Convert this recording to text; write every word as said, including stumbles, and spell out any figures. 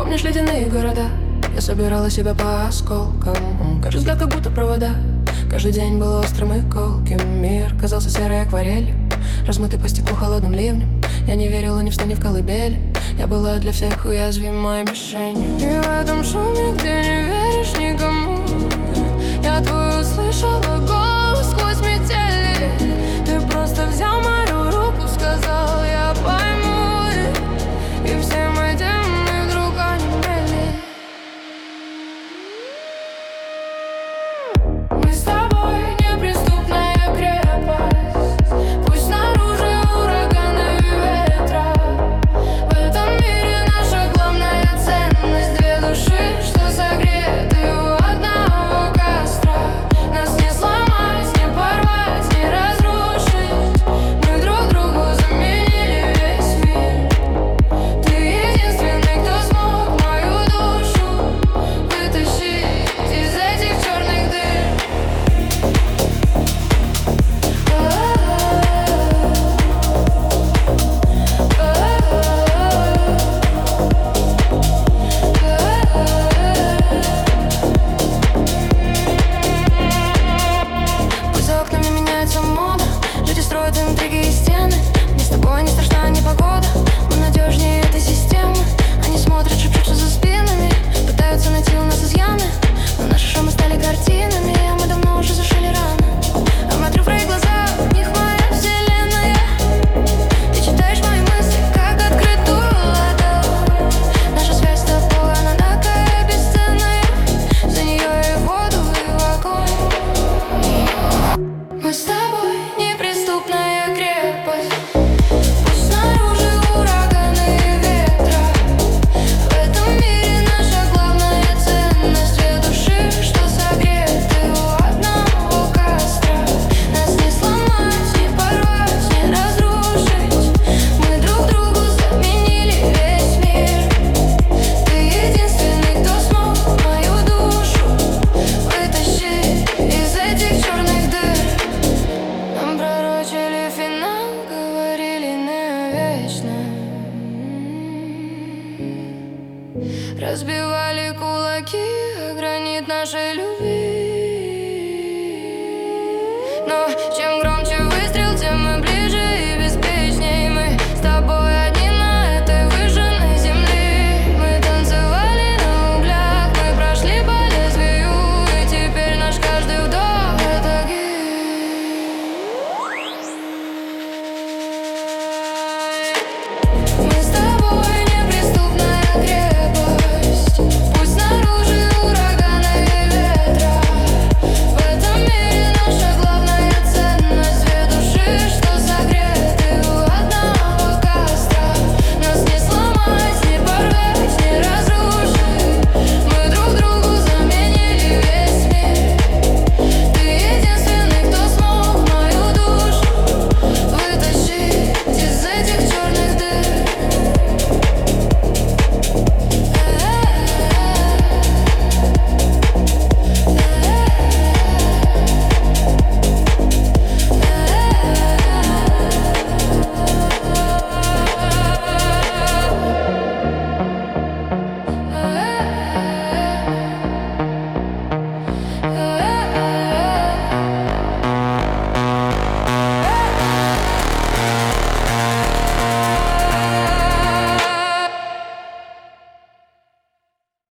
Помнишь ледяные города? Я собирала себя по осколкам. Каждый взгляд как будто провода. Каждый день был острым и колким. Мир казался серой акварелью, размытый по стеклу холодным ливнем. Я не верила ни в сны, ни в колыбели. Я была для всех уязвимой мишенью. И в этом шуме, где не веришь никому, я твой услышала голос сквозь метели. Ты просто взял мою руку, сказал, я пойму. И все мои демоны вдруг онемели. Мы с тобой неприступная крепость. Пусть снаружи ураганы и ветра. В этом мире наша главная ценность. Две души, что согреты у одного костра. Нас не сломать, не порвать, не разрушить. Мы друг другу заменили весь мир. Ты единственный, кто смог мою душу вытащить из этих черных дыр. Пусть за окнами меняется мода, люди строят интриги и стены. Мне с тобой не страшна непогода, мы надежнее этой системы. Они смотрят, шепчутся за спинами, пытаются найти у нас изъяны, но наши шрамы стали картинами, а мы давно уже зашили раны. А смотрю в твои глаза, в них моя вселенная. Ты читаешь мои мысли, как открытую ладонь. Наша связь с тобой, она такая бесценная. За нее и в воду, и в огонь. Мы с тобой неприступная крепость. Пусть снаружи ураганы и ветра. В этом мире наша главная ценность. Две души, что согреты у одного костра. Нас не сломать, не порвать, не разрушить. Мы друг другу заменили весь мир. Ты единственный, кто смог мою душу вытащить из этих черных дыр. Нам пророчили финал, говорили навечно. Разбивали кулаки о гранит нашей любви.